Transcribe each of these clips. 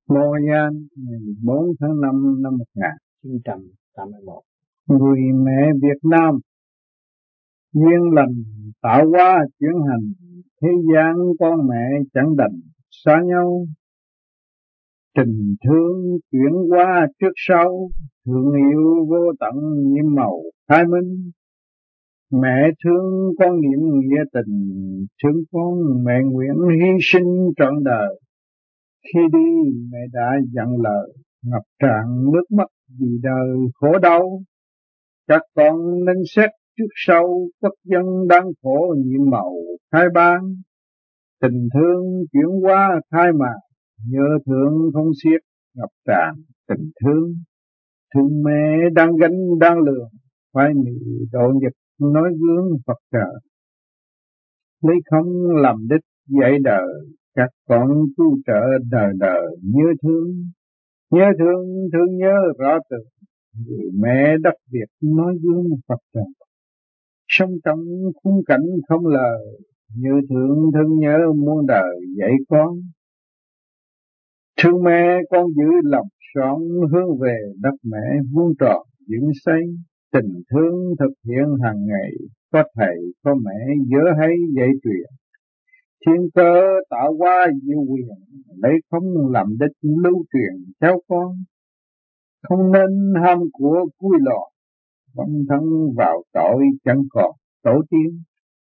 Mô Nhan ngày 4 tháng 5 năm 1981. Người mẹ Việt Nam duyên lành tạo hóa chuyển hành, thế gian con mẹ chẳng đành xa nhau. Tình thương chuyển qua trước sau, thương yêu vô tận nhiệm màu khai minh. Mẹ thương con niệm nghĩa tình, thương con mẹ nguyện hy sinh trọn đời. Khi đi mẹ đã dặn lời, ngập tràn nước mắt vì đời khổ đau. Các con nên xét trước sau, quốc dân đang khổ nhiệm màu khai ban. Tình thương chuyển qua khai mạc, nhớ thương không xiết ngập tràn tình thương. Thương mẹ đang gánh đang lường, phải mị độ nhật nói gương Phật trời. Lấy không làm đích dạy đời, các con tu trợ đời đời nhớ thương. Nhớ thương, thương nhớ rõ tường, người mẹ đất Việt nói gương Phật trời. Sống trong khung cảnh không lời, nhớ thương, thương nhớ muôn đời dạy con. Thương mẹ con giữ lòng son, hướng về đất mẹ vuông tròn dựng xây. Tình thương thực hiện hàng ngày, có thầy có mẹ nhớ hay dạy truyền. Thiên cơ tạo hóa diệu quyền, lấy không làm đích lưu truyền theo con. Không nên ham của cúi lọt, dấn thân vào tội chẳng còn tổ tiên.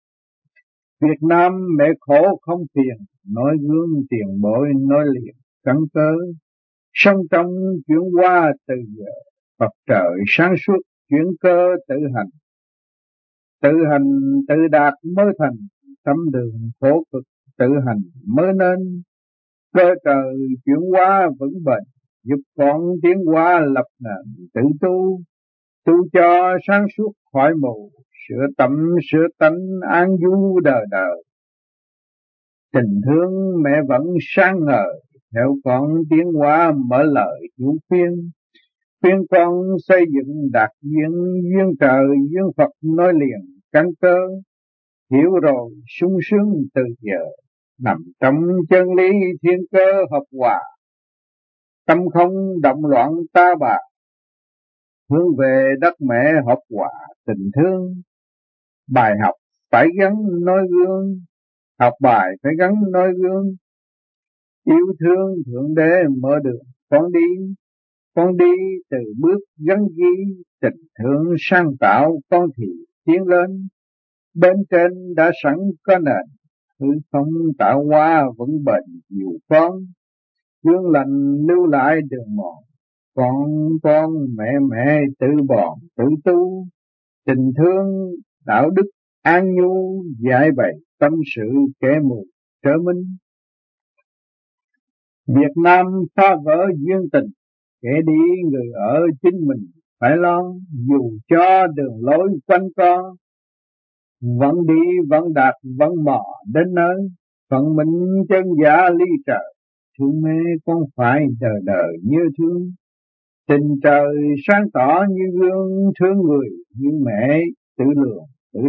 Việt Nam mẹ khổ không phiền, nói gương tiền bối nói liền căn cơ. Sống trong chuyển qua từ giờ, Phật trời sáng suốt chuyển cơ tự hành. Tự hành tự đạt mới thành, tâm đường khổ cực tự hành mới nên. Cơ trời chuyển hóa vững bền, giúp con tiến hóa lập nền tự tu. Tu cho sáng suốt khỏi mù, sửa tâm sửa tánh an vui đời đời. Tình thương mẹ vẫn sáng ngời, theo con tiến hóa mở lời chủ khuyên. Khuyên con xây dựng đạt duyên, duyên trời duyên Phật nói liền căn cơ. Hiểu rồi sung sướng từ giờ, nằm trong chân lý thiên cơ hợp hòa. Tâm không động loạn ta bà, hướng về đất mẹ hợp hòa tình thương. Bài học phải gắn nói gương, học bài phải gắn nói gương. Yêu thương Thượng Đế mở đường con đi từ bước gắn ghi. Tình thương sáng tạo con thì tiến lên, bên trên đã sẵn có nền. Hư không tạo hóa vững bền nhiều con, gương lành lưu lại đường mòn. Con mẹ tự bòn tự tu. Tình thương đạo đức an nhu, giải bày tâm sự kẻ mù trở minh. Việt Nam phá vỡ duyên tình, kẻ đi người ở chính mình phải lo. Dù cho đường lối quanh co, vẫn đi vẫn đạt vẫn mò đến nơi. Phận mình chân giả ly trời, thương mẹ con phải đời đời nhớ thương. Tình trời sáng tỏ như gương, thương người như mẹ tự lượng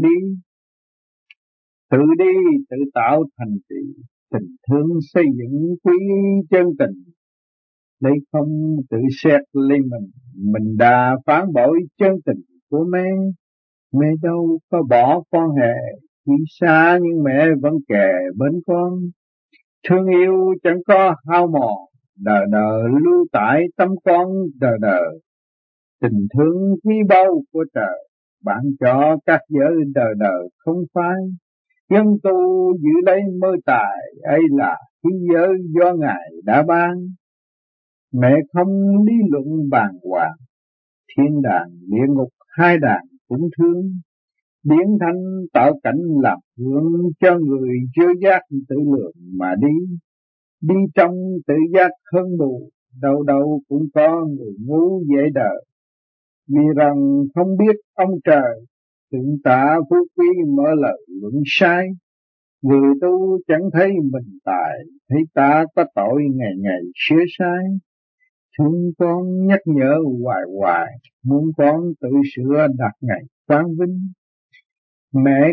tự đi tự tạo thành tựu. Tình thương xây dựng quý chân tình, lấy không tự xét lấy mình đã phản bội chân tình của mẹ. Mẹ đâu có bỏ con hề, khi xa nhưng mẹ vẫn kề bên con. Thương yêu chẳng có hao mòn, đời đời lưu tải tâm con đời đời. Tình thương quý báu của trời, ban cho các giới đời đời không phai. Dân tu giữ lấy mơ tài, ấy là khí giới do Ngài đã ban. Mẹ không lý luận bàng hoàng, thiên đàng địa ngục hai đàng cũng thương. Điển thanh tạo cảnh làm hướng, cho người chưa giác tự lượng mà đi. Đi trong tự giác hơn mù, đâu đâu cũng có người ngu dễ đời. Vì rằng không biết ông trời, thượng tạ phú quý mở lời luận sai. Người tu chẳng thấy mình tài, thấy ta có tội ngày ngày sửa sai. Thương con nhắc nhở hoài hoài, muốn con tự sửa đạt ngày quang vinh. Mẹ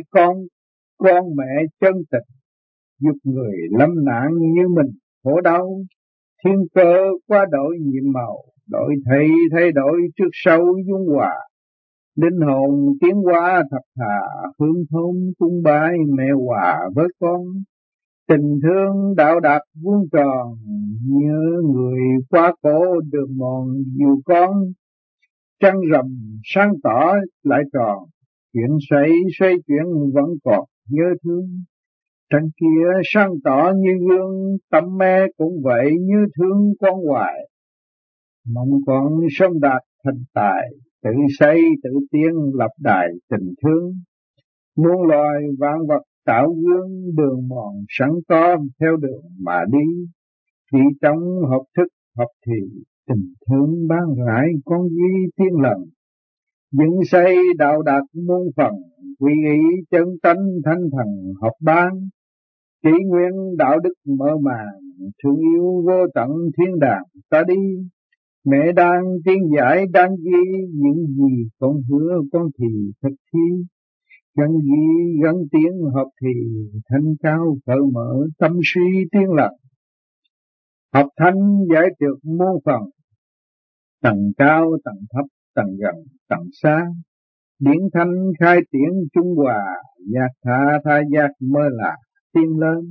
con mẹ chân tình, giúp người lâm nạn như mình khổ đau. Thiên cơ quá đổi nhiệm màu, đổi thay đổi trước sau dung hòa. Linh hồn tiến hóa thật thà, hương thơm cung bái mẹ hòa với con. Tình thương đạo đạt vuông tròn, nhớ người quá cổ đường mòn dù con. Trăng rằm sáng tỏ lại tròn, chuyện xoay chuyển vẫn còn nhớ thương. Trăng kia sáng tỏ như gương, tâm mê cũng vậy như thương con hoài. Mong con sớm đạt thành tài, tự xây tự tiến lập đài tình thương. Muôn loài vạn vật tạo gương, đường mòn sẵn có theo đường mà đi. Chỉ trong hợp thức hợp thì, tình thương ban rãi con duy tiên lần. Dựng xây đạo đạt muôn phần, quy ý chân tánh thanh thần hợp ban. Chỉ nguyện đạo đức mở màn, thương yêu vô tận thiên đàng ta đi. Mẹ đang tiên giải đang ghi, những gì con hứa con thì thực thi. Gắn ghi gắn tiếng hợp thì, thanh cao cởi mở tâm suy tiên lặng. Học thanh giải trượt muôn phần, tầng cao tầng thấp, tầng gần tầng xa. Điển thanh khai triển trung hòa, giác tha giác mới là tiên lên.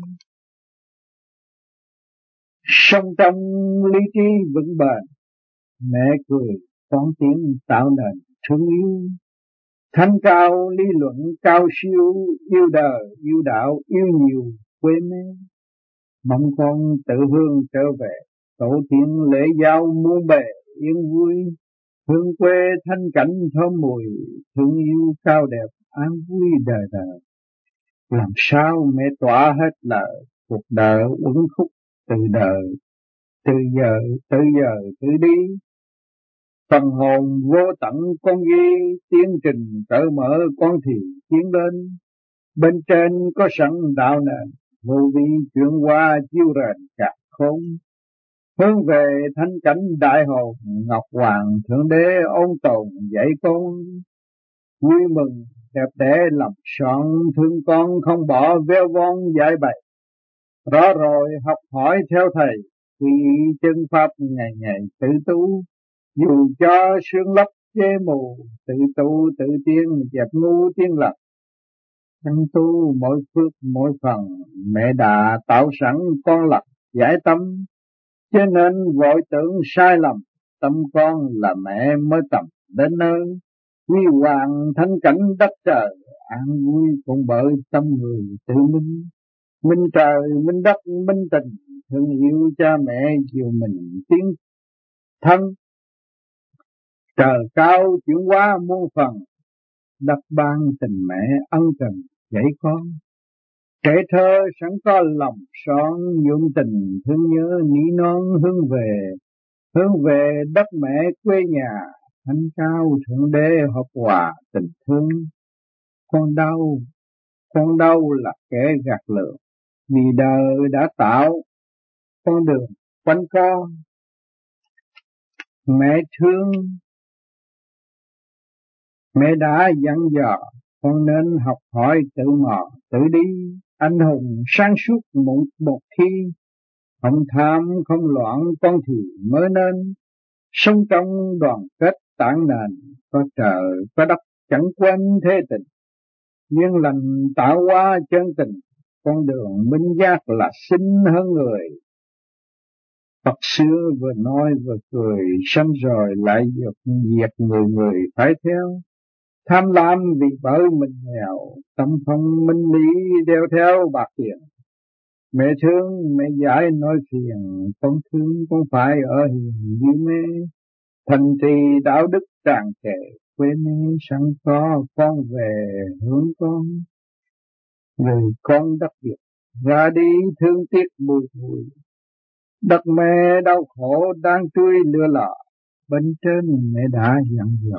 Sống trong lý trí vững bền, mẹ cười con tiếng tạo nền thương yêu. Thanh cao lý luận cao siêu, yêu đời yêu đạo yêu nhiều quê mê. Mong con tự hương trở về, tổ tiên lễ giao muôn bề yên vui. Hương quê thanh cảnh thơm mùi, thương yêu cao đẹp an vui đời đời. Làm sao mẹ tỏa hết lời, cuộc đời uẩn khúc từ đời, từ giờ tự đi. Phần hồn vô tận con ghi, tiến trình cởi mở con thì tiến lên. Bên trên có sẵn đạo nền, vô vi chuyển qua chiêu rèn cả khôn. Hướng về thanh cảnh đại hồn, ngọc hoàng thượng đế ôn tồn dạy con. Vui mừng đẹp đẽ làm son, thương con không bỏ véo von dạy bày. Rõ rồi học hỏi theo thầy, quy y chân pháp ngày ngày tự tu. Dù cho sương lấp che mù, tự tu tự tiên dẹp ngu tiên lập. Thân tu mỗi phước mỗi phần, mẹ đã tạo sẵn con lập giải tâm. Cho nên vội tưởng sai lầm, tâm con là mẹ mới tầm đến nơi. Huy hoàng thanh cảnh đất trời, an vui cũng bởi tâm người tự minh. Minh trời, minh đất, minh tình, thương yêu cha mẹ chiều mình tiếng thân. Trời cao chuyển hóa muôn phần, đất ban tình mẹ ân cần dạy con. Trẻ thơ sẵn có lòng son, nhuộm tình thương nhớ nỉ non hướng về đất mẹ quê nhà. Thanh cao thượng đế hợp hòa tình thương. Con đau là kẻ gạt lường, vì đời đã tạo con đường quanh co. Mẹ thương, mẹ đã dặn dò con nên học hỏi tự mò tự đi. Anh hùng sáng suốt một khi, không tham không loạn con thì mới nên. Sống trong đoàn kết tảng nền, có trời có đất chẳng quên thế tình. Duyên lành tạo hóa chân tình, con đường minh giác là xinh hơn người. Phật xưa vừa nói vừa cười, sanh rồi lại diệt người phải theo. Tham lam vì bởi mình nghèo, tâm không minh lý đeo theo bạc tiền. Mẹ thương mẹ giải nói phiền, con thương con phải ở hiền như mê. Thành trì đạo đức tràn trề, quê mê sẵn có con về hướng con. Người con đất Việt ra đi thương tiếc bùi ngùi. Đất mẹ đau khổ đang trôi lửa lò, bên trên mẹ đã dặn dò.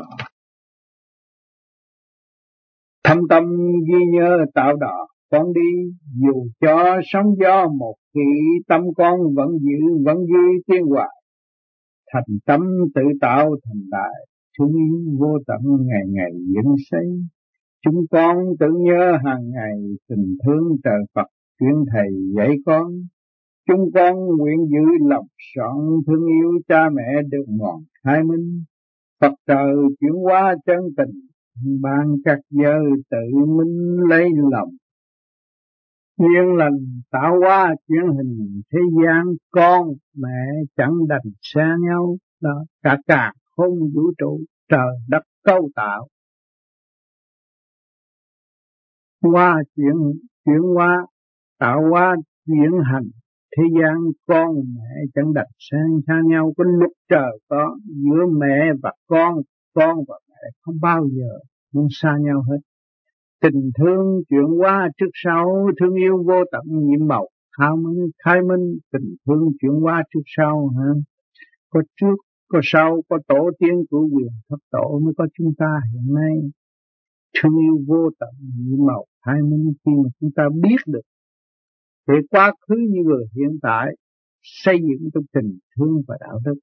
Thâm tâm ghi nhớ tạo đà con đi, dù cho sóng gió một khi tâm con vẫn giữ tiên hòa. Thành tâm tự tạo thành đại, thương yêu vô tận ngày ngày dựng xây. Chúng con tự nhớ hàng ngày tình thương trời Phật chuyên thầy dạy con. Chúng con nguyện giữ lòng son thương yêu cha mẹ được ngọn khai minh. Phật trời chuyển hóa chân tình, ban các giới tự minh lấy lòng. Duyên lành tạo hóa chuyển hình thế gian, con mẹ chẳng đành xa nhau. Đó, cả không vũ trụ trời đất cấu tạo. Chuyển hóa tạo hóa chuyển hành thế gian, con mẹ chẳng đành xa nhau. Có lúc trời có giữa mẹ và con và mẹ không bao giờ muốn xa nhau hết. Tình thương chuyển hóa trước sau, thương yêu vô tận nhiệm màu khai minh. Tình thương chuyển hóa trước sau hả? Có trước, có sau, có tổ tiên của quyền thất tổ mới có chúng ta hiện nay. Thương yêu vô tận nhiệm màu khai minh, khi mà chúng ta biết được về quá khứ như người hiện tại, xây dựng trong tình thương và đạo đức,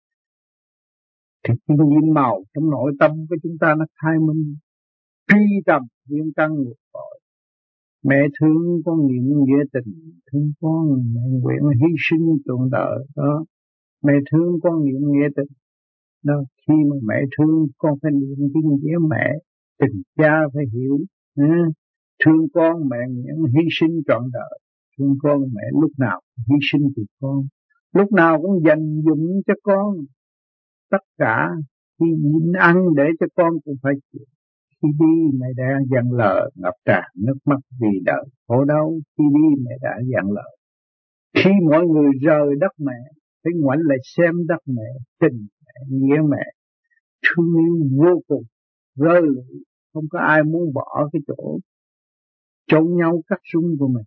thì cái nhiệm màu trong nội tâm của chúng ta nó khai minh, truy tầm nguyên căn nguồn cội. Mẹ thương con niệm nghĩa tình, thương con mẹ nguyện hy sinh trọn đời đó. Mẹ thương con niệm nghĩa tình đó. Khi mà mẹ thương con phải niệm cái nghĩa mẹ, tình cha phải hiểu. Thương con mẹ nguyện hy sinh trọn đời. Thương con mẹ lúc nào hy sinh vì con, lúc nào cũng dành dụm cho con. Tất cả khi nhịn ăn để cho con cũng phải chịu. Khi đi mẹ đã dặn lời ngập tràn nước mắt vì đời khổ đau. Khi đi mẹ đã dặn lời. Khi mọi người rời đất mẹ, phải ngoảnh lại xem đất mẹ, tình mẹ, nghĩa mẹ, thương yêu vô cùng, rơi lụy. Không có ai muốn bỏ cái chỗ chôn nhau cắt súng của mình.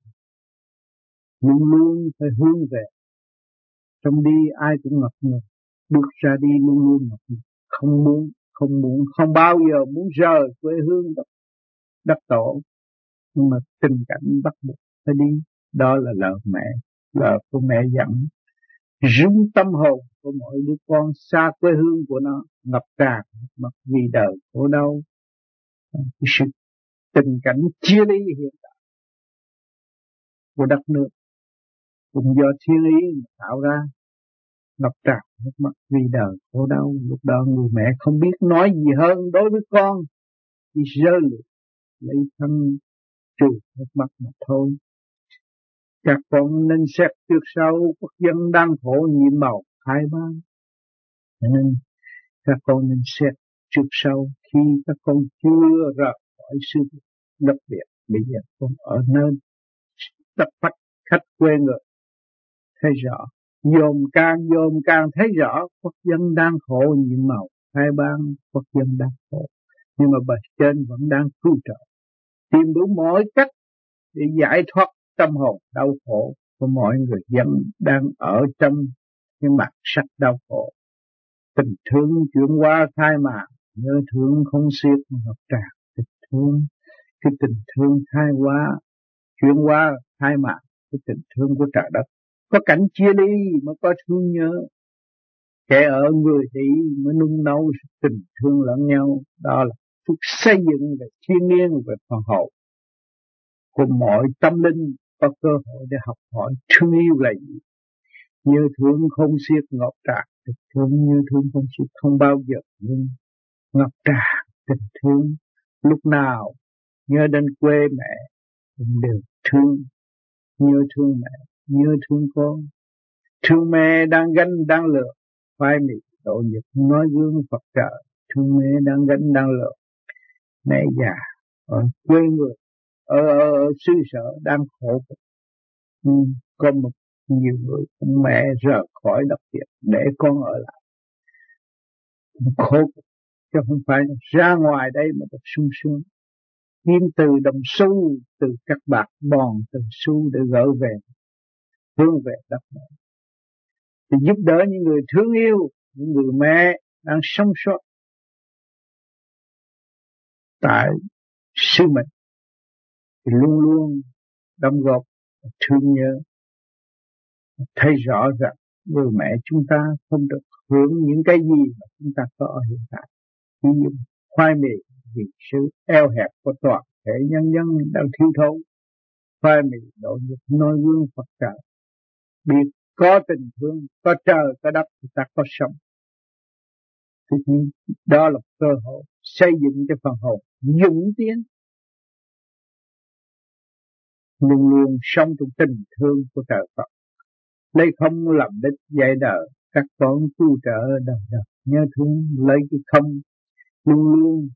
Luôn luôn phải hướng về. Trong đi ai cũng ngập ngừng, bước ra đi luôn luôn ngập ngừng. Không bao giờ muốn rời quê hương đất tổ. Nhưng mà tình cảnh bắt buộc phải đi. Đó là lời mẹ, lời của mẹ dặn. Rung tâm hồn của mỗi đứa con xa quê hương của nó, ngập tràn mặc vì đời khổ đau. Cái sự tình cảnh chia ly hiện tại của đất nước cũng do thiên ý tạo ra, ngập tràn nước mắt vì đời khổ đau. Lúc đó người mẹ không biết nói gì hơn đối với con, chỉ rơi lệ lấy thân trừ nước mắt mà thôi. Các con nên xét trước sau, quốc dân đang khổ nhiệm màu hai ban. Cho nên các con nên xét trước sau, khi các con chưa rời khỏi xứ đất Việt, bây giờ con ở nơi đất khách quê người, thấy rõ, dòm càng thấy rõ quốc dân đang khổ nhiệm màu hai ban. Quốc dân đang khổ, nhưng mà bề trên vẫn đang cứu trợ, tìm đủ mọi cách để giải thoát tâm hồn đau khổ của mọi người dân đang ở trong cái mặt sắc đau khổ. Tình thương chuyển hóa khai mạc, nhớ thương không xiết ngập tràn. Tình thương, cái tình thương khai hóa, chuyển hóa khai mạc, cái tình thương của trời đất. Có cảnh chia ly mới có thương nhớ. Kẻ ở người thì mới nung nấu tình thương lẫn nhau. Đó là phúc xây dựng về thiên liêng, về phần hậu của mọi tâm linh có cơ hội để học hỏi thương yêu là gì. Nhớ thương không xiết ngập tràn. Tình thương nhớ thương không xiết không bao giờ nhưng ngập tràn tình thương. Lúc nào nhớ đến quê mẹ cũng đều thương. Nhớ thương mẹ, nhớ thương con. Thương mẹ đang gánh đang lượt, phai mị độ nhật nói gương Phật trời. Thương mẹ đang gánh đang lượt, mẹ già ở quê người, ở xứ sở đang khổ. Có một nhiều người mẹ rời khỏi đất Việt để con ở lại, khổ, chứ không phải ra ngoài đây mà được sung sướng. Kiếm từ đồng xu, từ các bạc bòn, từ xu để gỡ về, hướng về đất mẹ. Thì giúp đỡ những người thương yêu, những người mẹ đang sống sót tại xứ mình, thì luôn luôn đóng góp, thương nhớ, thấy rõ rằng người mẹ chúng ta không được hưởng những cái gì mà chúng ta có ở hiện tại. Ví dụ khoai mì vì sự eo hẹp của toàn thể nhân dân đang thiếu thốn. Khoai mì độ nhật noi gương Phật trời. Biết có tình thương, có trời, có đất thì ta có sống. Thì đó là cơ hội xây dựng cho phần hồn dũng tiến, luôn luôn sống trong tình thương của trời Phật, lấy không làm đích dạy đời các con tu trợ đời đời nhớ thương, lấy cái không luôn luôn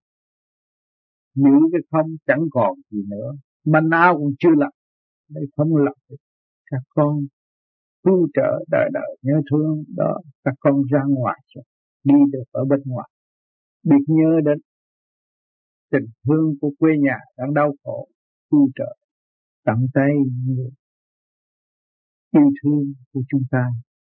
giữ cái không, chẳng còn gì nữa, mà nào cũng chưa lập, lấy không lập đích các con tu trợ đời đời nhớ thương. Đó, các con ra ngoài rồi, đi được ở bên ngoài, biết nhớ đến tình thương của quê nhà đang đau khổ, tu trợ tận tay người yêu thương của chúng ta.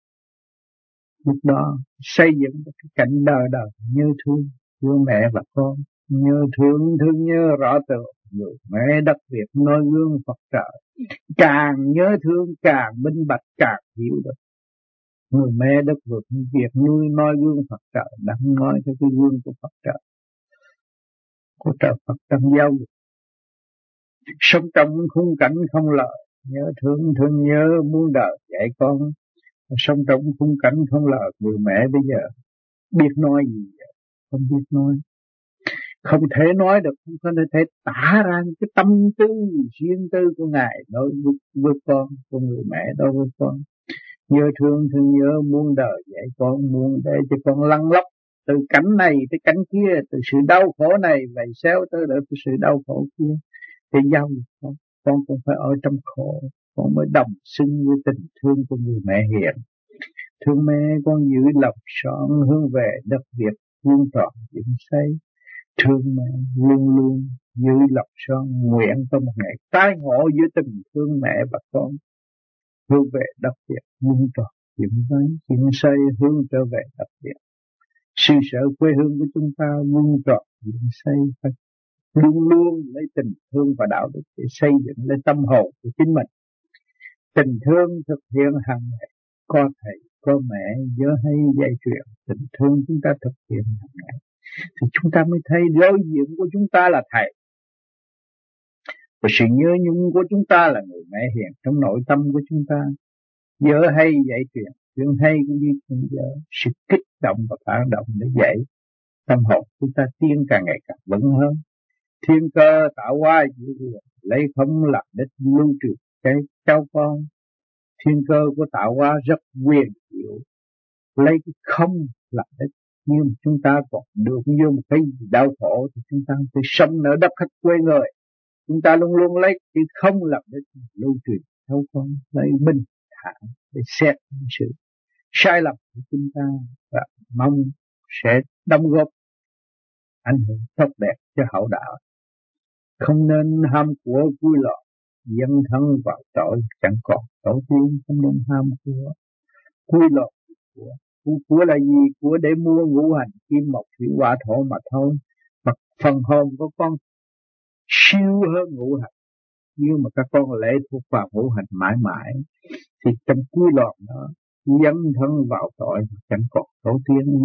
Lúc đó xây dựng cái cảnh đời đời nhớ thương của mẹ và con, nhớ thương thương nhớ rõ tựa người mẹ đất Việt noi gương Phật trợ. Càng nhớ thương càng minh bạch, càng hiểu được người mẹ đất Việt nuôi noi gương Phật trợ, đang nói theo cái gương của Phật trợ, của trợ Phật trong giáo dục. Sống trong khung cảnh không lợi, nhớ thương thương nhớ muôn đời dạy con. Sống trong khung cảnh không lợi, người mẹ bây giờ biết nói gì vậy? Không biết nói, không thể nói được, không thể tả ra cái tâm tư riêng tư của ngài đối với con, của người mẹ đối với con. Nhớ thương thương nhớ muôn đời dạy con, muốn để cho con lăn lóc từ cảnh này tới cảnh kia, từ sự đau khổ này vậy xéo tới được sự đau khổ kia. Để giao con cũng phải ở trong khổ, con mới đồng xưng với tình thương của người mẹ hiền. Thương mẹ con giữ lòng son hướng về đất Việt luôn trọn vững xây. Thương mẹ luôn luôn giữ lòng son, nguyện có một ngày tái ngộ giữa tình thương mẹ và con, hướng về đất Việt luôn trọn vững xây, hướng trở về đất Việt. Sự sợ quê hương của chúng ta luôn trọn vững xây, phải luôn luôn lấy tình thương và đạo đức để xây dựng lên tâm hồn của chính mình. Tình thương thực hiện hàng ngày, có thầy có mẹ nhớ hay dạy truyền, tình thương chúng ta thực hiện hàng ngày thì chúng ta mới thấy đối diện của chúng ta là thầy, và sự nhớ nhung của chúng ta là người mẹ hiền trong nội tâm của chúng ta. Nhớ hay dạy truyền, chuyện hay cũng như chuyện dở, sự kích động và phản động để dạy tâm hồn chúng ta tiến càng ngày càng vững hơn. Thiên cơ tạo hóa dữ dội, lấy không làm đích lưu trừ cái cháu con. Thiên cơ của tạo hóa rất quyền diệu, lấy cái không làm đích. Nhưng chúng ta còn được như một cái đau khổ thì chúng ta phải sống ở đất khách quê người. Chúng ta luôn luôn lấy cái không làm đích lưu trừ cháu con, lấy bình thản để xét sự sai lầm của chúng ta, và mong sẽ đóng góp ảnh hưởng tốt đẹp cho hậu đạo. Không nên ham của vui lọ, dân thân vào tội chẳng còn tổ tiên. Không nên ham của vui lọ. Của là gì? Của để mua ngũ hành kim mộc thủy hỏa thổ mà thôi. Mà phần hồn của con siêu hơn ngũ hành, nhưng mà các con lệ thuộc vào ngũ hành mãi mãi thì trong cuối lọt đó dấn thân vào tội chẳng còn tổ tiên.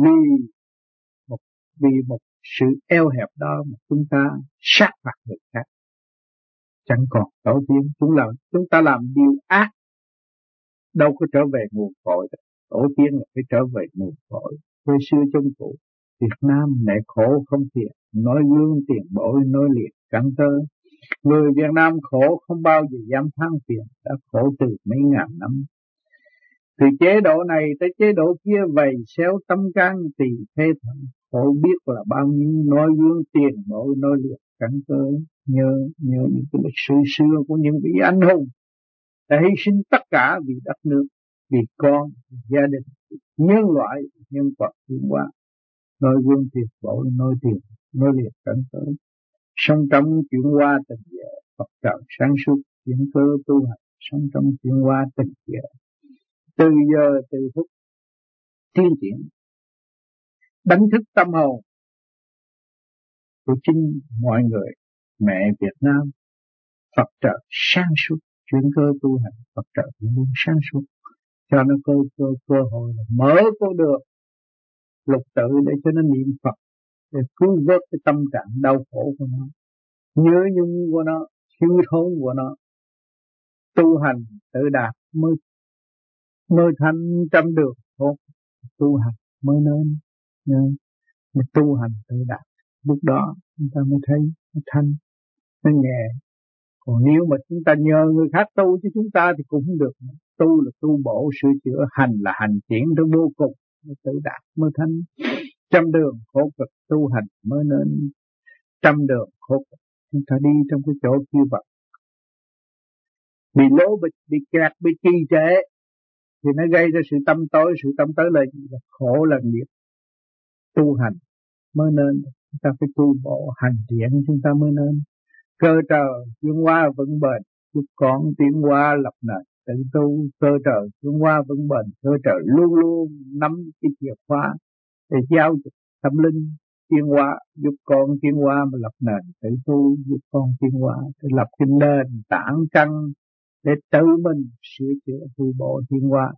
Vì một sự eo hẹp đó mà chúng ta sát phạt người khác, chẳng còn tổ tiên. Chúng ta làm điều ác, đâu có trở về nguồn cội. Tổ tiên là phải trở về nguồn cội. Quê xưa trong cụ Việt Nam mẹ khổ không tiền, nói gương tiền bối nói liệt cắn tơ. Người Việt Nam khổ không bao giờ dám than phiền, đã khổ từ mấy ngàn năm. Từ chế độ này tới chế độ kia vầy xéo tâm can tỳ phê thần, khổ biết là bao nhiêu. Nói gương tiền bối nói liệt cắn tơ. Nhớ những cái lịch sử xưa của những vị anh hùng đã hy sinh tất cả vì đất nước, vì con, vì gia đình, vì nhân loại, nhân vật tiến hóa. Nói gương tiền bối nói liệt cắn tơ. Sống trong chuyển hóa tình giờ, Phật trợ sáng suốt chuyển cơ tu hành. Sống trong chuyển hóa tình giờ, từ giờ từ phút tiến triển, đánh thức tâm hồn của chính mọi người. Mẹ Việt Nam, Phật trợ sáng suốt chuyển cơ tu hành. Phật trợ luôn sáng suốt cho nó cơ hội mở con đường lục tự để cho nó niệm Phật, để cứu vớt cái tâm trạng đau khổ của nó, nhớ nhung của nó, thiếu thốn của nó. Tu hành tự đạt mới mới thanh trăm đường khổ tu hành mới nên mới tu hành tự đạt. Lúc đó chúng ta mới thấy nó thanh, nó nhẹ. Còn nếu mà chúng ta nhờ người khác tu cho chúng ta thì cũng không được. Tu là tu bổ sửa chữa, hành là hành triển tới vô cùng, mới tự đạt mới thanh. Trăm đường khổ cực tu hành mới nên trăm đường khổ cực. Chúng ta đi trong cái chỗ kia vật, bị lố bịch, bị kẹt, bị trì trệ thì nó gây ra sự tâm tối. Sự tâm tối là gì? Là khổ, là nghiệp. Tu hành mới nên, chúng ta phải tu bộ hành triển, chúng ta mới nên. Cơ trời chuyển hóa vững bền, giúp con tiến hóa lập nền tự tu. Cơ trời chuyển hóa vững bền, cơ trời luôn luôn nắm cái chìa khóa để giáo dục tâm linh tiến hóa, giúp con tiến hóa mà lập nền tự tu. Giúp con tiến hóa để lập cái nền tảng căn để tự mình sửa chữa tu bộ tiến hóa.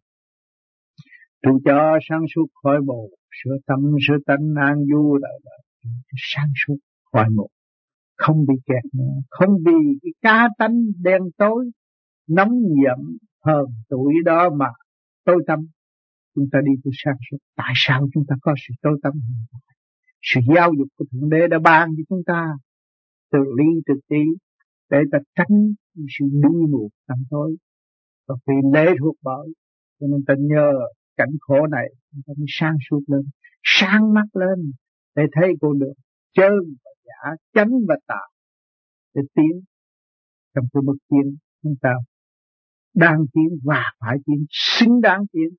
Trụ cho sáng suốt khỏi mù, sửa tâm sửa tánh an vui là sáng suốt khỏi mù, không bị kẹt nữa, không vì cái cá tánh đen tối nóng giận hờn tủi đó mà tối tâm. Chúng ta đi tới sáng suốt. Tại sao chúng ta có sự tối tâm? Sự giáo dục của Thượng Đế đã ban cho chúng ta từ ly từ tí để ta tránh sự đuôi mù tâm tối. Và vì lệ thuộc bởi, cho nên ta nhờ cảnh khổ này chúng ta mới sáng suốt lên, sáng mắt lên để thấy con đường chân và giả, chánh và tà, để tiến trong cái bước tiến chúng ta đang tiến và phải tiến, xứng đáng tiến.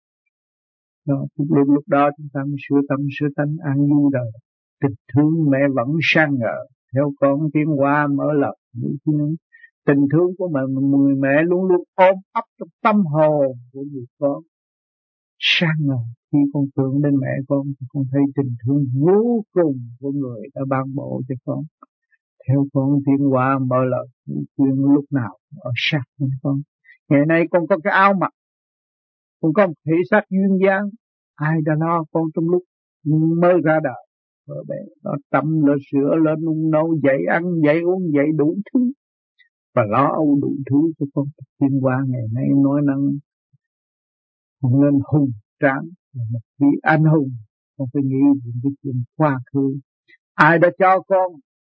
Đó, lúc đó chúng ta mới sửa tâm sửa tánh an vui đời. Tình thương mẹ vẫn sang ngờ, theo con tiến hóa mở lòng mũi thiên. Tình thương của người mẹ luôn luôn ôm ấp trong tâm hồn của người con. Sang ngờ khi con tưởng đến mẹ con thì con thấy tình thương vô cùng của người đã ban bố cho con. Theo con tiến hóa mở lòng mũi thiên, lúc nào ở sát bên con. Ngày nay con có cái áo mặc, con có một thể xác duyên dáng, ai đã lo con trong lúc mới ra đời. Vợ bé nó tắm, nó sữa, nó nung nấu, dạy ăn, dạy uống, dạy đủ thứ và lo âu đủ thứ cho con. Tiến hóa ngày nay nói năng không nên hùng tráng, là một vị anh hùng. Con phải nghĩ những cái chuyện quá khứ. Ai đã cho con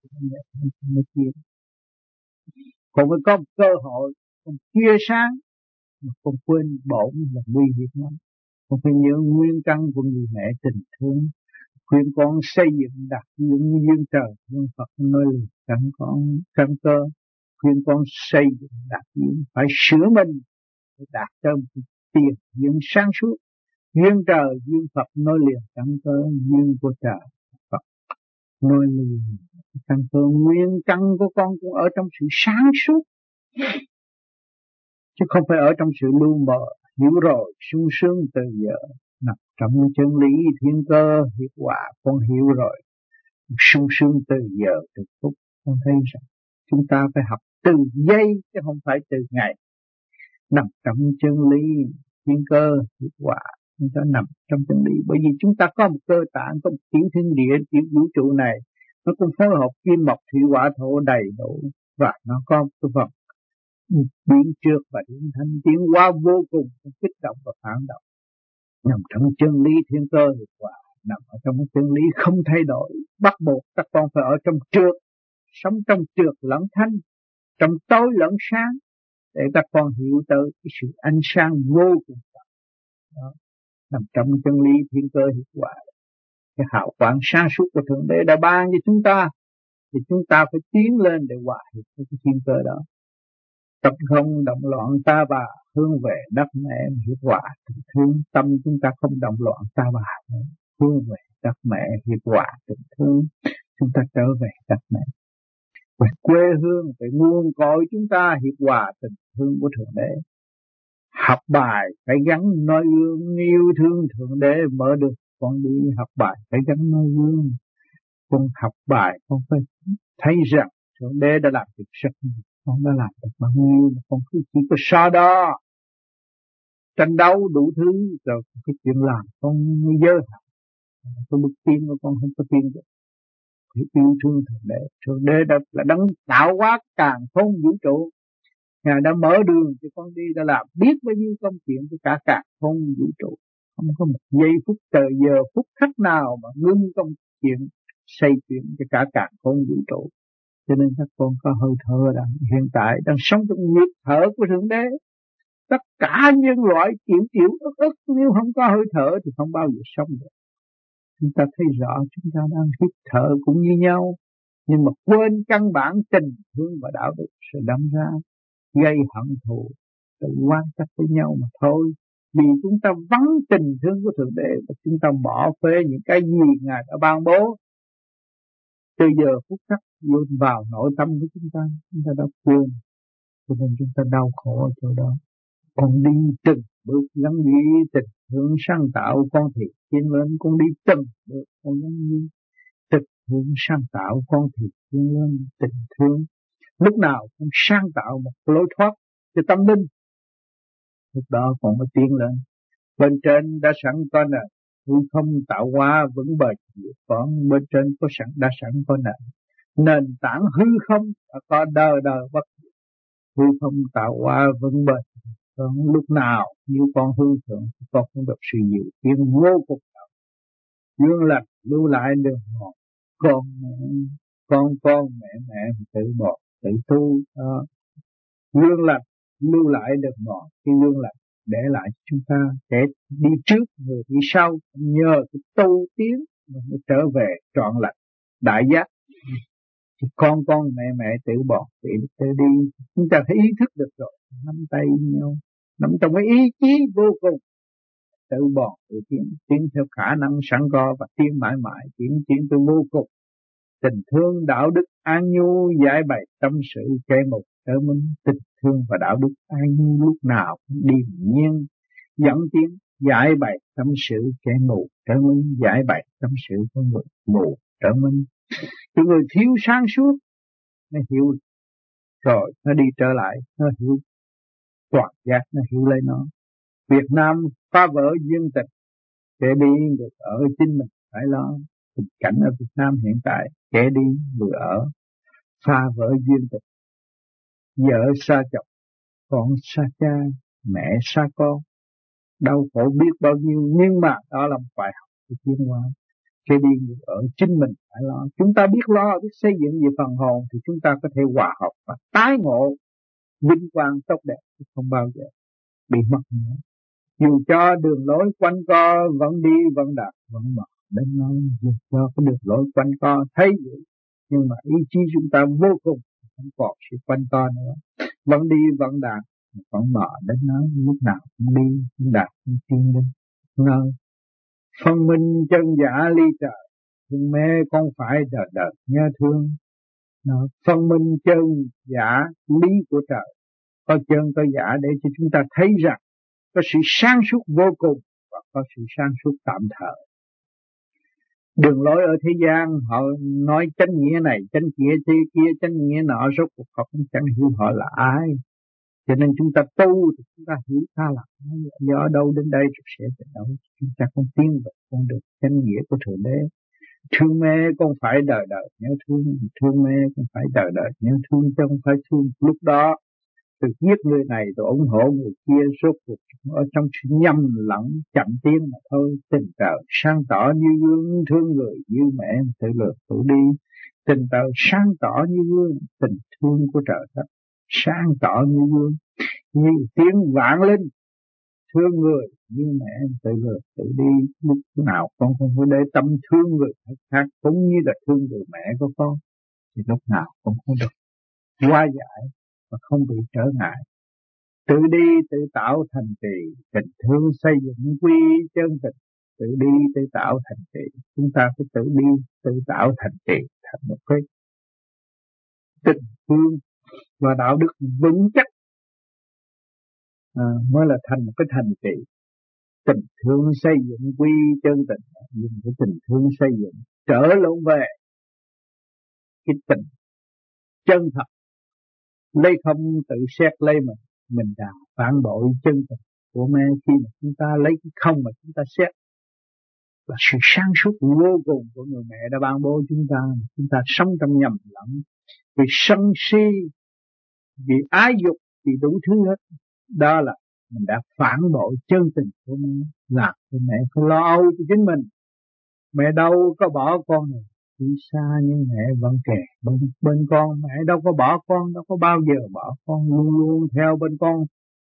con phải có một cơ hội, con chia sáng mà con quên bổn là nguy hiểm lắm. Con phải nhớ nguyên căn của người mẹ tình thương, khuyên con xây dựng đạt duyên trời duyên Phật nơi căn con căn cơ. Khuyên con xây dựng đạt duyên, phải sửa mình để đạt tới một tiền duyên sáng suốt. Duyên trời duyên Phật nối liền căn cơ, duyên của trời Phật nối liền căn cơ. Nguyên căn của con cũng ở trong sự sáng suốt, chứ không phải ở trong sự lu mờ. Hiểu rồi sung sướng từ giờ, nằm trong chân lý thiên cơ hiệp hòa. Con hiểu rồi sung sướng từ giờ từ phút. Con thấy rằng chúng ta phải học từ giây chứ không phải từ ngày. Nằm trong chân lý thiên cơ hiệp hòa, chúng ta nằm trong chân lý. Bởi vì chúng ta có một cơ tạng, có một tiểu thiên địa, tiểu vũ trụ này, nó cũng phối hợp kim mộc thủy hỏa thổ đầy đủ, và nó có một cái vật biến trước và biến thanh, tiến hóa vô cùng, kích động và phản động. Nằm trong chân lý thiên cơ hiệp hòa, nằm ở trong chân lý không thay đổi. Bắt buộc các con phải ở trong trượt, sống trong trượt lẫn thanh, trong tối lẫn sáng, để các con hiểu tới cái sự ánh sáng vô cùng đó. Nằm trong chân lý thiên cơ hiệp hòa, cái hào quang sáng suốt của Thượng Đế đã ban cho chúng ta, thì chúng ta phải tiến lên để hòa hiệp với cái thiên cơ đó. Tâm không động loạn ta bà, hướng về đất mẹ hiệp hòa tình thương. Tâm chúng ta không động loạn ta bà, hướng về đất mẹ hiệp hòa tình thương. Chúng ta trở về đất mẹ, về quê hương, về nguồn cội chúng ta hiệp hòa tình thương của Thượng Đế. Học bài phải gắn noi gương, yêu thương Thượng Đế mở được con đi. Học bài phải gắn noi gương. Con học bài con phải thấy rằng Thượng Đế đã làm việc rất nhiều, con đã làm được bao nhiêu, con cứ chỉ có so đo tranh đấu đủ thứ rồi cái chuyện làm con dơ hẳn. Con bước tiến của con không có tiến được. Phải yêu thương Thượng Đế. Thượng Đế đã là đấng tạo hóa càn khôn vũ trụ, Ngài đã mở đường cho con đi, đã làm biết bao nhiêu công chuyện cho cả càn khôn vũ trụ. Không có một giây phút giờ phút khắc nào mà ngưng công chuyện xây chuyện cho cả càn khôn vũ trụ. Cho nên các con có hơi thở đang hiện tại đang sống trong nhịp thở của Thượng Đế. Tất cả nhân loại chịu ức nếu không có hơi thở thì không bao giờ sống được. Chúng ta thấy rõ chúng ta đang hít thở cũng như nhau, nhưng mà quên căn bản tình thương và đạo đức sẽ đâm ra gây hận thù, tự quan trách với nhau mà thôi. Vì chúng ta vắng tình thương của Thượng Đế và chúng ta bỏ phê những cái gì Ngài đã ban bố. Từ giờ phút khắc dồn vào nội tâm của chúng ta đã quên, cho nên chúng ta đau khổ ở chỗ đó. Con đi từng bước gắn ghi tình thương sáng tạo, con thì tiến lên. Con đi từng bước con gắn ghi tình thương sáng tạo, con thì tiến lên tình thương. Lúc nào cũng sáng tạo một lối thoát cho tâm linh, lúc đó con mới tiến lên. Bên trên đã sẵn có nè, hư không tạo hóa vững bền. Con bên trên có sẵn đã sẵn có nè, nền tảng hư không đã có đời bất diệt. Hư không tạo hóa vững bền. Con lúc nào như con hư thượng, con cũng được sự diệu tiến vô cùng đạo. Dương lành lưu lại đường ngọt. Con mẹ tự bỏ tự tu. Dương lành lưu lại đường ngọt. Cái dương lành để lại chúng ta để đi trước người đi sau, nhờ cái tu tiến mà mới trở về trọn lành đại giác. Thì con mẹ tự bỏ tự đi. Chúng ta phải ý thức được rồi, nắm tay nhau, nắm trong cái ý chí vô cùng, tự bỏ tự tiến theo khả năng sẵn có và tiến mãi mãi, tiến từ vô cùng. Tình thương đạo đức an nhu giải bày tâm sự kẻ một trở minh. Tình thương và đạo đức an nhu lúc nào cũng điềm nhiên dẫn tiến giải bày tâm sự kẻ mù trở minh, giải bày tâm sự của người mù trở minh. Cái người thiếu sáng suốt nó hiểu rồi nó đi trở lại, nó hiểu toàn giác, nó hiểu lấy nó. Việt Nam phá vỡ dân tịch kẻ đi được ở chính mình phải lo. Tình cảnh ở Việt Nam hiện tại kẻ đi vừa ở, phá vỡ duyên tịch, vợ xa chồng, con xa cha, mẹ xa con, đau khổ biết bao nhiêu. Nhưng mà đó là một bài học của tiến hóa. Kẻ đi vừa ở chính mình phải lo. Chúng ta biết lo, biết xây dựng về phần hồn thì chúng ta có thể hòa hợp và tái ngộ vinh quang tốt đẹp, không bao giờ bị mất nữa. Dù cho đường lối quanh co vẫn đi vẫn đạt vẫn mở đến nơi, dù cho cái đường lối quanh co thấy vậy, nhưng mà ý chí chúng ta vô cùng, không còn sự quanh co nữa, vẫn đi vẫn đạt vẫn mở đến nơi, lúc nào cũng đi cũng đạt cũng tiến đến nơi. Phân minh chân giả ly trời, thương mê con phải đời đời nhớ thương. Phân minh chân giả lý của trời, có chân có giả để cho chúng ta thấy rằng có sự sáng suốt vô cùng và có sự sáng suốt tạm thời. Đường lối ở thế gian họ nói chánh nghĩa này, chánh nghĩa thế kia, chánh nghĩa nọ, rốt cuộc họ cũng chẳng hiểu họ là ai. Cho nên chúng ta tu thì chúng ta hiểu ta là ai, do đâu đến đây rồi sẽ đến đâu. Chúng ta không tiến về con đường chánh nghĩa của Thượng Đế. Thương mê con phải đời đời nhớ thương, thương mê con phải đời đời nhớ thương, chứ không phải thương lúc đó từ giết người này rồi ủng hộ người kia, rốt cuộc ở trong sự nhầm lẫn chậm tiến mà thôi. Tình trời sáng tỏ như gương, thương người như mẹ tự lược tự đi. Tình trời sáng tỏ như gương, tình thương của trời đất sáng tỏ như gương, như tiếng vạn linh. Thương người như mẹ tự lược tự đi. Lúc nào con không phải để tâm thương người khác cũng như là thương người mẹ của con, thì lúc nào cũng không được hóa giải và không bị trở ngại. Tự đi tự tạo thành trì, tình thương xây dựng quy chân tình. Tự đi tự tạo thành trì, chúng ta phải tự đi tự tạo thành trì, thành một cái tình thương và đạo đức vững chắc mới là thành một cái thành trì. Tình thương xây dựng quy chân tình, dùng cái tình thương xây dựng trở lộn về cái tình chân thật, lấy không tự xét lấy mình đã phản bội chân tình của mẹ. Khi mà chúng ta lấy cái không mà chúng ta xét là sự sáng suốt vô cùng của người mẹ đã ban bố chúng ta sống trong nhầm lẫn vì sân si, vì ái dục, vì đủ thứ hết. Đó là mình đã phản bội chân tình của mẹ, làm cho mẹ phải lo âu cho chính mình. Mẹ đâu có bỏ con này đi xa, nhưng mẹ vẫn kề bên con. Mẹ đâu có bỏ con, đâu có bao giờ bỏ con, luôn luôn theo bên con,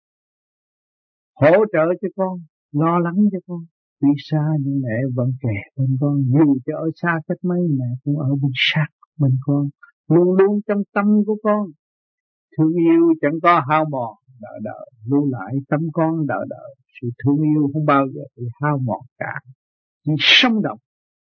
hỗ trợ cho con, lo lắng cho con. Tuy xa nhưng mẹ vẫn kề bên con, dù cho ở xa cách mấy mẹ cũng ở bên sát bên con, luôn luôn trong tâm của con. Thương yêu chẳng có hao mòn, đợi đợi lưu lại tâm con đợi đợi. Sự thương yêu không bao giờ bị hao mòn cả, chỉ sống động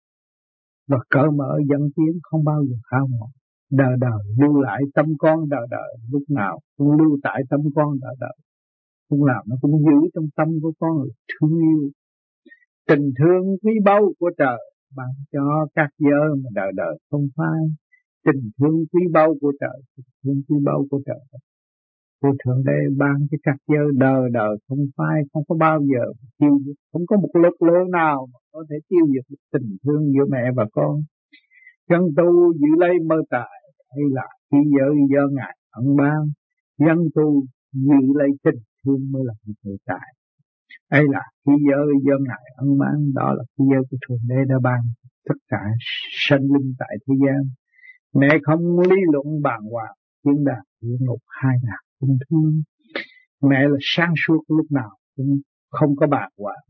và cởi mở dẫn tiến, không bao giờ hao mòn. Đời đời lưu lại tâm con đời đời, lúc nào cũng lưu tại tâm con đời đời. Lúc nào nó cũng giữ trong tâm của con là thương yêu. Tình thương quý báu của trời ban cho các giới mà đời đời không phai. Tình thương quý báu của trời, tình thương quý báu của trời, của Thượng Đế ban cho các giới đời đời không phai, không có bao giờ tiêu diệt. Không có một lực lượng nào mà có thể tiêu diệt tình thương giữa mẹ và con. Dân tu giữ lấy mơ tài, hay là khi giới do Ngài ân ban. Dân tu giữ lấy tình thương mới là mơ tài, hay là khi giới do Ngài ân ban. Đó là khi giới của Thượng Đế đã ban tất cả sinh linh tại thế gian. Mẹ không lý luận bàn hoàng, thiên đàng địa ngục hai ngàn không thương. Mẹ là sáng suốt, lúc nào cũng không có bàn hoàng.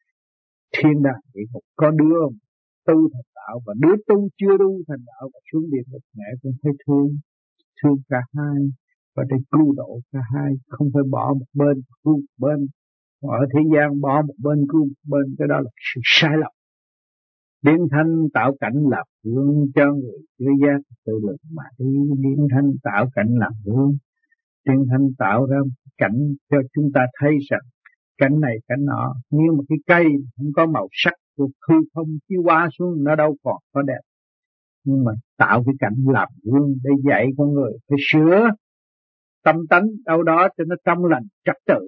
Thiên đàng địa ngục có đứa tu thành đạo và đứa tu chưa tu thành đạo và xuống địa ngục, mẹ cũng thấy thương cả hai và để cứu độ cả hai, không phải bỏ một bên cứu một bên. Ở thế gian bỏ một bên cứu một bên, cái đó là sự sai lầm. Điển thanh tạo cảnh làm gương cho người chưa giác, tự lực mà đi. Điển thanh tạo cảnh làm gương, điển thanh tạo ra cảnh cho chúng ta thấy rằng cảnh này cảnh nọ. Nếu mà cái cây không có màu sắc của hư không chiếu qua xuống, nó đâu còn có đẹp. Nhưng mà tạo cái cảnh làm gương để dạy con người phải sửa tâm tánh đâu đó cho nó trong lành trật tự.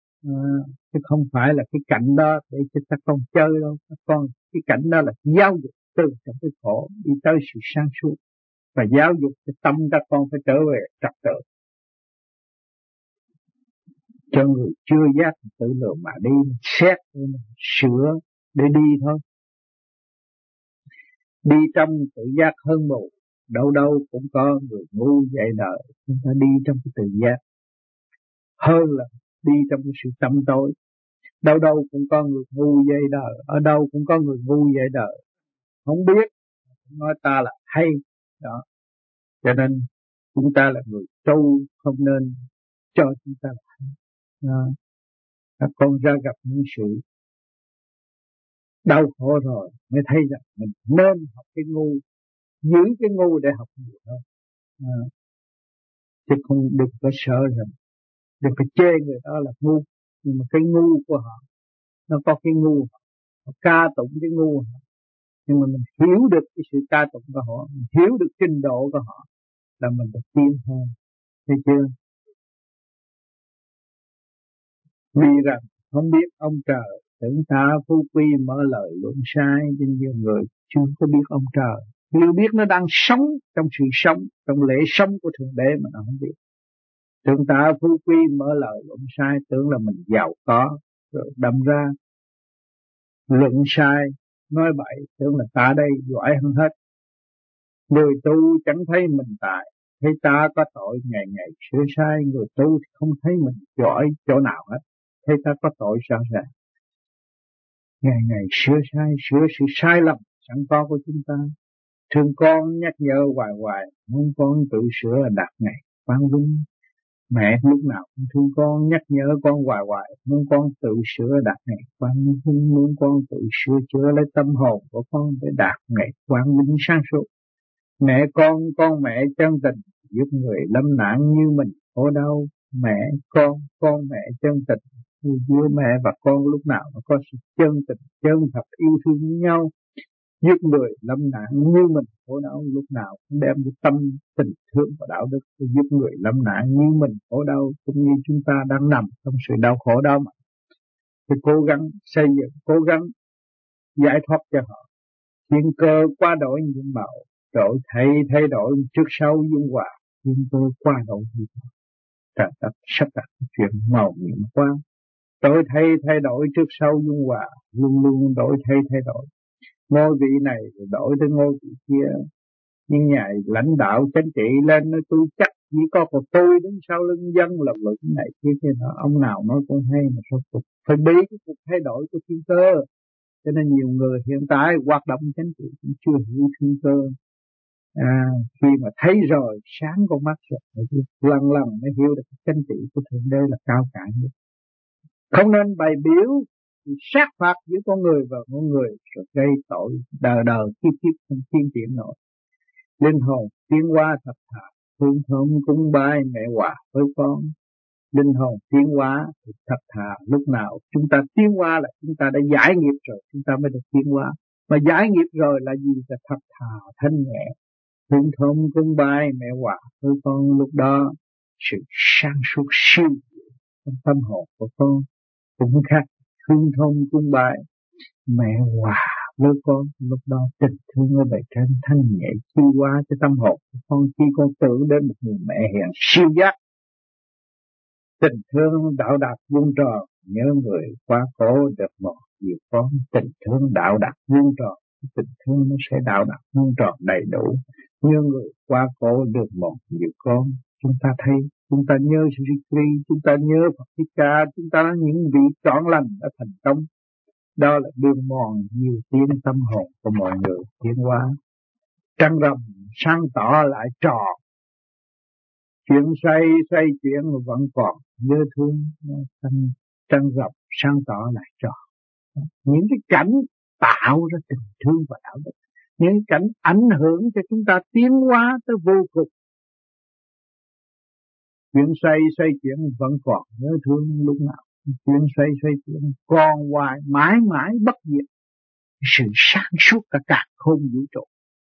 Chứ không phải là cái cảnh đó để cho các con chơi đâu. Các con, cái cảnh đó là giáo dục từ trong cái khổ đi tới sự sáng suốt, và giáo dục cho tâm các con phải trở về trật tự. Cho người chưa giác tự lượng mà đi, xét sửa để đi thôi. Đi trong tự giác hơn mù, đâu đâu cũng có người ngu dạy đời. Chúng ta đi trong cái tự giác hơn là đi trong cái sự tâm tối. Đâu đâu cũng có người ngu dạy đời, ở đâu cũng có người ngu dạy đời. Không biết, nói ta là hay. Đó. Cho nên chúng ta là người tu, không nên cho chúng ta là hay. Các con ra gặp những sự đau khổ rồi mới thấy rằng mình nên học cái ngu, giữ cái ngu để học nhiều hơn. Chứ không đừng có sợ rằng, đừng có chê người đó là ngu. Nhưng mà cái ngu của họ, nó có cái ngu, họ ca tụng cái ngu họ. Nhưng mà mình hiểu được cái sự ca tụng của họ, mình hiểu được trình độ của họ, là mình được tiến hơn. Thấy chưa? Vì rằng không biết ông trời, tưởng ta phú quý mở lời luận sai. Cho nhiều người chưa có biết ông trời, chưa biết nó đang sống trong sự sống, trong lễ sống của Thượng Đế mà nó không biết. Tưởng ta phú quý mở lời luận sai, tưởng là mình giàu có, rồi đâm ra luận sai, nói bậy, tưởng là ta đây giỏi hơn hết. Người tu chẳng thấy mình tài, thấy ta có tội ngày ngày sửa sai. Người tu thì không thấy mình giỏi chỗ nào hết, thấy ta có tội sao ràng. Ngày ngày sửa sai, sửa sự sai lầm sẵn có của chúng ta. Thương con nhắc nhở hoài hoài, muốn con tự sửa là đạt ngày quang vinh. Mẹ lúc nào cũng thương con, nhắc nhở con hoài hoài, muốn con tự sửa đạt ngày quang vinh. Muốn con tự sửa chữa lấy tâm hồn của con để đạt ngày quang vinh sáng suốt. Mẹ con mẹ chân tình, giúp người lâm nạn như mình khổ đau. Mẹ con mẹ chân tình, giữa mẹ và con lúc nào nó có sự chân tình, chân thật yêu thương nhau. Giúp người lâm nạn như mình khổ đau, lúc nào cũng đem cái tâm tình thương và đạo đức để giúp người lâm nạn như mình khổ đau, cũng như chúng ta đang nằm trong sự đau khổ đó mà. Thì cố gắng xây dựng, cố gắng giải thoát cho họ. Thiên cơ qua đổi những màu, đổi thay đổi trước sau dung hòa. Thiên cơ qua đổi những màu, trời đất sắp đặt chuyện màu nhiệm quá. Đổi thay đổi trước sau dung hòa, luôn luôn đổi thay đổi. Ngôi vị này rồi đổi tới ngôi vị kia. Nhưng nhà lãnh đạo chính trị lên nói tôi chắc chỉ có một tôi đứng sau lưng dân là vững này kia nọ. Ông nào nói cũng hay mà sao cuộc phải bí cái cuộc thay đổi của thiên cơ. Cho nên nhiều người hiện tại hoạt động chính trị cũng chưa hiểu thiên cơ. Khi mà thấy rồi sáng con mắt rồi lần mới hiểu được chính trị của thượng đế là cao cả nhất. Không nên bày biểu sát phạt giữa con người và con người rồi gây tội đời đời kiếp không tiến triển nổi. Linh hồn tiến hóa thật thà, thương thơm cúng bái mẹ hòa với con. Linh hồn tiến hóa thì thật thà, lúc nào chúng ta tiến hóa là chúng ta đã giải nghiệp rồi, chúng ta mới được tiến hóa. Mà giải nghiệp rồi là gì? Là thật thà, thanh nhẹ, thương thơm cúng bái mẹ hòa với con. Lúc đó sự sáng suốt siêu trong tâm hồn của con cũng khác. Thương thơm cúng bái mẹ hòa với con, lúc đó tình thương ở bề trên thanh nhẹ chiêu qua cho tâm hồn của con. Khi con tưởng đến một người mẹ hiền siêu giác, tình thương đạo đạt vuông tròn, nhớ người quá cố được một nhiều con. Tình thương đạo đạt vuông tròn, tình thương nó sẽ đạo đạt vuông tròn đầy đủ. Nhớ người quá cố được một nhiều con. Chúng ta thấy, chúng ta nhớ Sri, chúng ta nhớ Phật Thích Ca, chúng ta những vị trọn lành đã thành công. Đó là đường mòn nhiều tiếng tâm hồn của mọi người tiến hóa. Trăng rằm sáng tỏ lại tròn, chuyện xoay chuyện vẫn còn nhớ thương. Trăng rằm sáng tỏ lại tròn. Những cái cảnh tạo ra tình thương và đạo đức, những cảnh ảnh hưởng cho chúng ta tiến hóa tới vô cùng. Chuyện xoay chuyện vẫn còn nhớ thương lúc nào. Chuyện xoay chuyện còn hoài mãi mãi bất diệt. Sự sáng suốt cả không vũ trụ.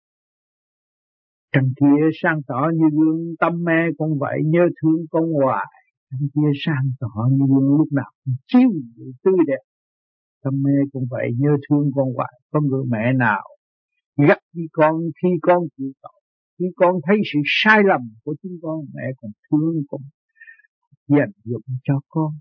Trăng kia sáng tỏ như gương, tâm mê con vậy nhớ thương con hoài. Trăng kia sáng tỏ như gương, lúc nào cũng chiếu tươi đẹp. Tâm mê con vậy nhớ thương con hoài. Có người mẹ nào gắt với con khi con chịu tội, khi con thấy sự sai lầm của chúng con, mẹ còn thương con, dành dụm cho con,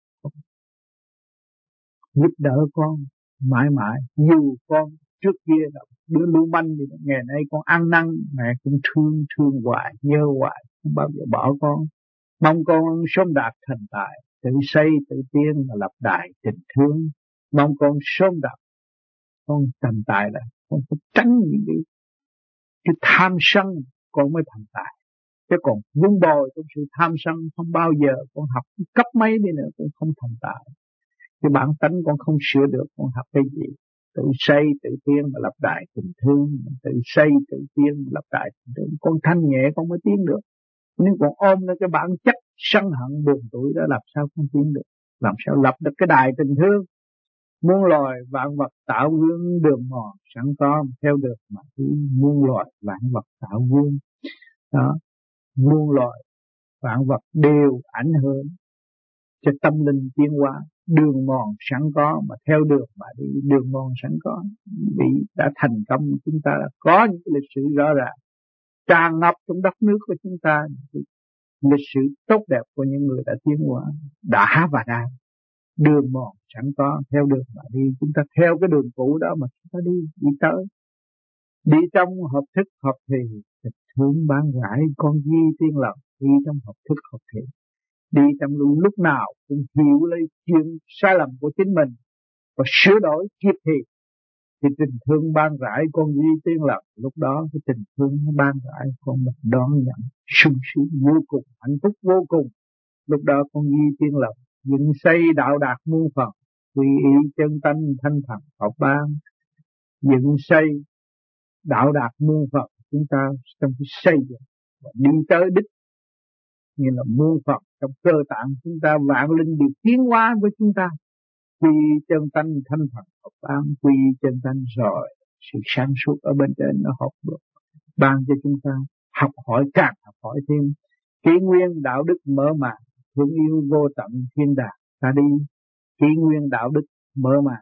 giúp đỡ con mãi mãi. Dù con trước kia là đứa lưu manh thì ngày nay con ăn năn, mẹ cũng thương hoài, nhớ hoài, không bao giờ bỏ con. Mong con sớm đạt thành tài, tự xây tự tiên và lập đại tình thương. Mong con sớm đạt con thành tài là con phải tránh những cái tham sân, con mới thành tài. Chứ còn vun bồi trong sự tham sân không bao giờ con học cấp mấy đi nữa cũng không thành tài. Cái bản tánh con không sửa được, con học cái gì? Tự xây tự tiên mà lập đại tình thương, tự xây tự tiên mà lập đại tình thương. Con thanh nhẹ con mới tiến được. Nếu còn ôm lên cái bản chất sân hận buồn tuổi đó, làm sao con tiến được? Làm sao lập được cái đài tình thương? Muôn loài vạn vật tạo gương, đường mòn sẵn có theo được mà đi. Muôn loài vạn vật tạo gương đó, muôn loài vạn vật đều ảnh hưởng cho tâm linh tiến hóa. Đường mòn sẵn có mà theo được mà đi. Đường mòn sẵn có bị đã thành công. Chúng ta đã có những cái lịch sử rõ ràng tràn ngập trong đất nước của chúng ta, lịch sử tốt đẹp của những người đã tiến hóa, đã và đang. Đường mòn sẵn có, theo đường mà đi. Chúng ta theo cái đường cũ đó mà chúng ta đi tới. Đi trong hợp thức hợp thì, tình thương ban rãi con di tiên lần. Đi trong hợp thức hợp thì, đi trong lúc nào cũng hiểu lấy chuyện sai lầm của chính mình và sửa đổi kịp thì tình thương ban rãi con duy tiên lần. Lúc đó cái tình thương nó ban rãi con mình đón nhận sung sướng vô cùng, hạnh phúc vô cùng. Lúc đó con duy tiên lần dựng xây đạo đạt muôn phần, quy y chân tánh thanh thần Phật ban. Dựng xây đạo đạt muôn phần, chúng ta trong cái xây dựng và đi tới đích như là muôn Phật trong cơ tạng chúng ta, vạn linh được tiến hóa với chúng ta. Quy chân tánh thanh thần Phật ban, quy chân tánh rồi sự sáng suốt ở bên trên nó học được, ban cho chúng ta học hỏi, càng học hỏi thêm kỷ nguyên đạo đức mở màn, thương yêu vô tận thiên đàng ta đi. Kỷ nguyên đạo đức mở màn,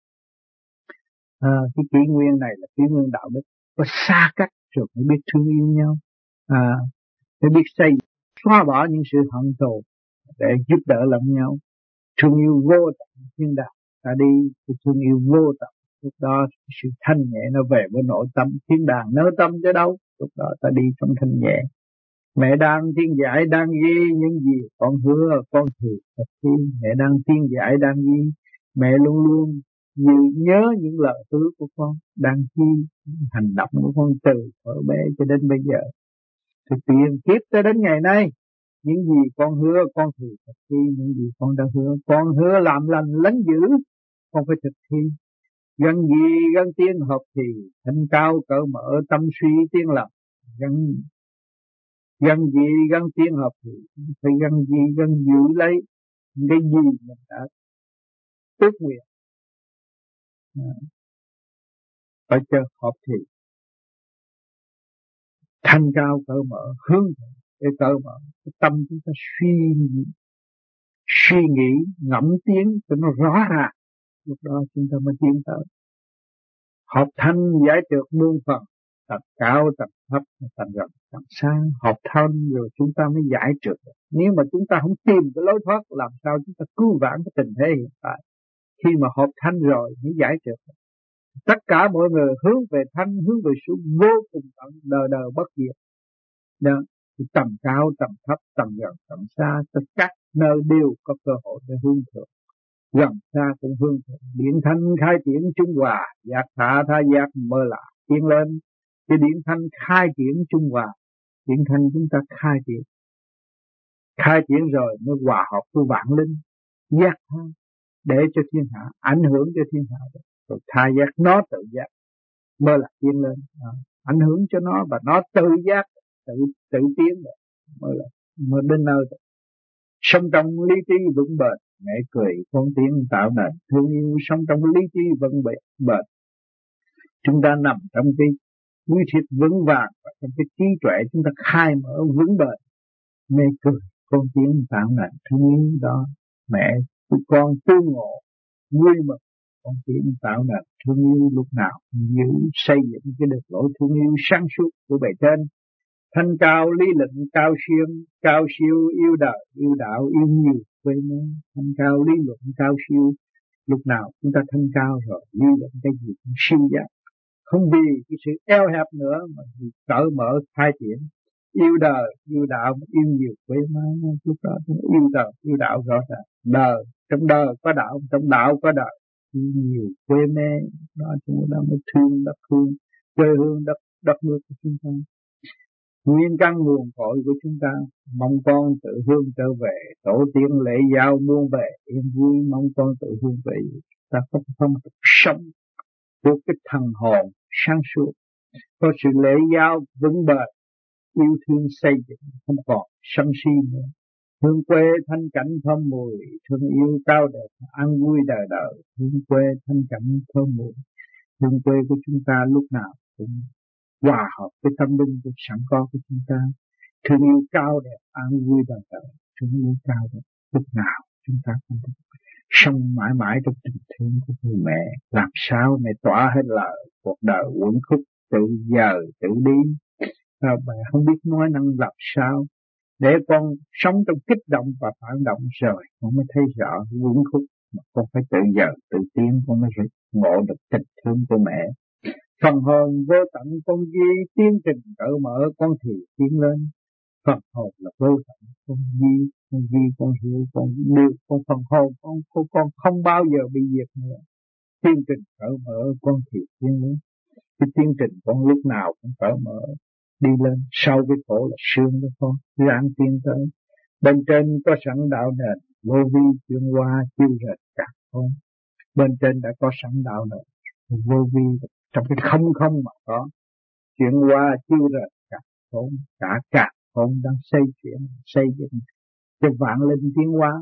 cái kỷ nguyên này là kỷ nguyên đạo đức, có xa cách rồi mới biết thương yêu nhau, mới biết xây xóa bỏ những sự hận thù để giúp đỡ lẫn nhau. Thương yêu vô tận thiên đàng ta đi, thương yêu vô tận, lúc đó sự thanh nhẹ nó về với nội tâm. Thiên đàng nới tâm cho đâu, lúc đó ta đi trong thanh nhẹ. Mẹ đang tiên giải đang ghi những gì con hứa con thử thật thi. Mẹ đang tiên giải đang ghi, mẹ luôn luôn nhớ những lời hứa của con, đang ghi hành động của con từ ở bé cho đến bây giờ. Thì tiền kiếp tới đến ngày nay, những gì con hứa con thì thực thi, những gì con đã hứa con hứa làm lành lánh dữ, con phải thực thi. Gần gì gần tiên hợp thì thanh cao cỡ mở tâm suy tiên lập. Gần gì gần tiên hợp thì phải gần gì gần giữ lấy cái gì mình đã ước nguyện. Phải cho hợp thì thanh cao cỡ mở hướng để cỡ mở cái tâm chúng ta suy nghĩ ngẫm tiếng cho nó rõ ràng, lúc đó chúng ta mới tiến tới. Hợp thanh giải trượt muôn phần, tập cao tập thấp thành rộng thành sáng. Hợp thanh rồi chúng ta mới giải trượt. Nếu mà chúng ta không tìm cái lối thoát, làm sao chúng ta cứu vãn cái tình thế hiện tại? Khi mà hợp thanh rồi mới giải trượt. Tất cả mọi người hướng về thanh, hướng về sự vô cùng tận, đời đời bất diệt. Đó, tầm cao tầm thấp, tầm gần tầm xa, tất các nơi đều có cơ hội để hướng thượng. Gần xa cũng hướng thượng. Điện thanh khai triển trung hòa, giác thả tha giác mơ lạ tiến lên. Cái điện thanh khai triển trung hòa, điện thanh chúng ta khai triển rồi mới hòa hợp với vạn linh, giác tha để cho thiên hạ, ảnh hưởng cho thiên hạ. Rồi tha giác nó tự giác mơ là tiến lên, ảnh hưởng cho nó và nó tự giác tự tiến mới đến nơi. Sống trong lý trí vững bền, mẹ cười con tiếng tạo nền thương yêu. Sống trong lý trí vững bền, chúng ta nằm trong cái quy thiết vững vàng, và trong cái trí tuệ chúng ta khai mở vững bền. Mẹ cười con tiếng tạo nền thương yêu đó. Mẹ con tương ngộ vui mừng con tiếng tạo nền thương yêu, lúc nào giữ xây dựng cái đường lối thương yêu sáng suốt của bề trên. Thanh cao lý lệnh cao siêu yêu đời yêu đạo yêu nhiều quê mến. Thanh cao lý luận cao siêu, lúc nào chúng ta thanh cao rồi lý luận cái gì cũng siêu giác, không vì cái sự eo hẹp nữa mà cởi mở khai triển. Yêu đời yêu đạo yêu nhiều quê mến, lúc đó yêu đời yêu đạo rõ ràng. Đời trong đời có đạo, trong đạo có đời, yêu nhiều quê mến, đó chúng ta mới thương đất hương, quê hương đất nước của chúng ta. Nguyên căn nguồn cội của chúng ta, mong con tự hương trở về, tổ tiên lễ giao muôn về yên vui. Mong con tự hương về, ta có phong tục sống của cái thần hồn sáng suốt, có sự lễ giao vững bền, yêu thương xây dựng, không còn sân si nữa. Hương quê thanh cảnh thơm mùi, thương yêu cao đẹp an vui đời đời. Hương quê thanh cảnh thơm mùi, hương quê của chúng ta lúc nào cũng hòa hợp với tâm linh của sẵn có của chúng ta. Thương yêu cao đẹp an vui đời đời, thương yêu cao đẹp lúc nào chúng ta cũng sống mãi mãi trong tình thương của người mẹ. Làm sao mẹ tỏa hết lời cuộc đời uẩn khúc tự giờ tự đi. Mẹ không biết nói năng làm sao để con sống trong kích động và phản động, rồi con mới thấy rõ uẩn khúc. Mà con phải tự giờ tự tiến, con mới ngộ được tình thương của mẹ. Phần hồn vô tận con ghi tiến trình cỡ mở, con thì tiến lên. Phần hồn là vô tận, con ghi con hiểu con được, con phần hồn con không bao giờ bị diệt nữa. Tiến trình cỡ mở, con thì tiến lên. Cái tiến trình con lúc nào cũng cỡ mở đi lên. Sau cái khổ là sương đó con ráng tiến tới. Bên trên có sẵn đạo nền, vô vi chuyển hóa chiêu rệt cả con. Bên trên đã có sẵn đạo nền vô vi, trong cái không mà có chuyển qua chiêu rệt cả hồn đang xây dựng cho vạn linh tiến hóa,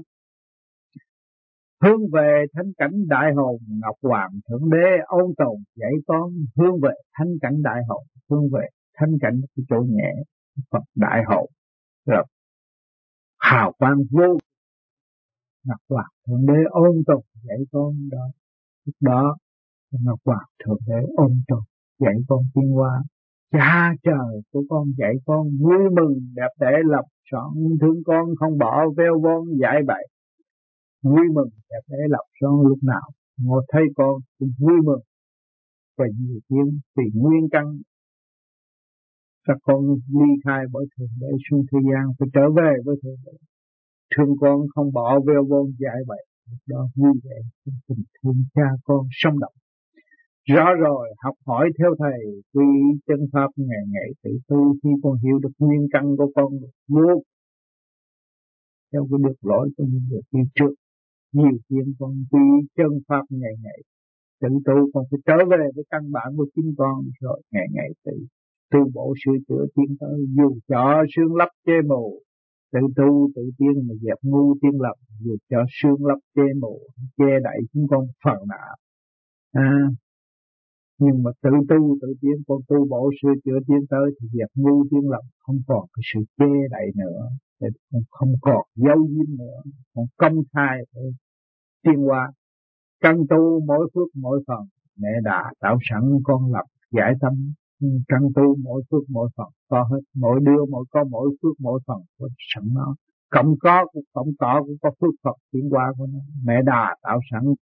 hướng về thánh cảnh đại hồn. Ngọc Hoàng Thượng Đế ôn tồn dạy con hướng về thánh cảnh đại hồn, hướng về thánh cảnh cái chỗ nhẹ Phật đại hồn, rồi hào quang vô. Ngọc Hoàng Thượng Đế ôn tồn dạy con đó, lúc đó Ngọc Hoàng Thượng Đế ôn tồn dạy con tiến hóa. Cha trời của con dạy con vui mừng đẹp đẽ lập soạn, thương con không bỏ veo von dạy bậy. Vui mừng đẹp đẽ lập soạn lúc nào ngồi thấy con cũng vui mừng. Và nhiều tiếng vì nguyên căn các con ly khai bởi thượng đế xuống thế gian phải trở về với thượng đế. Thương con không bỏ veo von dạy bậy. Lúc đó vui vẻ tình thương cha con sống động. Rõ rồi học hỏi theo thầy quy chân pháp ngày ngày tự tu. Khi con hiểu được nguyên căn của con luôn theo cái được lỗi của những người đi trước, nhiều chuyện con quy chân pháp ngày ngày tự tu. Con phải trở về với căn bản của chính con rồi ngày ngày tự tu bổ sửa chữa tiến tới. Dù cho xương lấp chê mù tự tu tự tiên mà dẹp ngu tiên lập. Dù cho xương lấp chê mù che đậy chúng con phần nào nhưng mà tự tu tự tiến, con tu bổ sửa chữa tiến tới thì dẹp ngu tiến lập, không còn cái sự che đậy nữa, con không còn giấu giếm nữa, con công khai để tiến hóa. Căn tu mỗi phước mỗi phần, mẹ đã tạo sẵn con lập giải tâm. Căn tu mỗi phước mỗi phần có hết, mỗi đứa có mỗi phước mỗi phần có sẵn nó. Cộng có cũng có phước Phật tiến hóa của nó. Mẹ đã tạo sẵn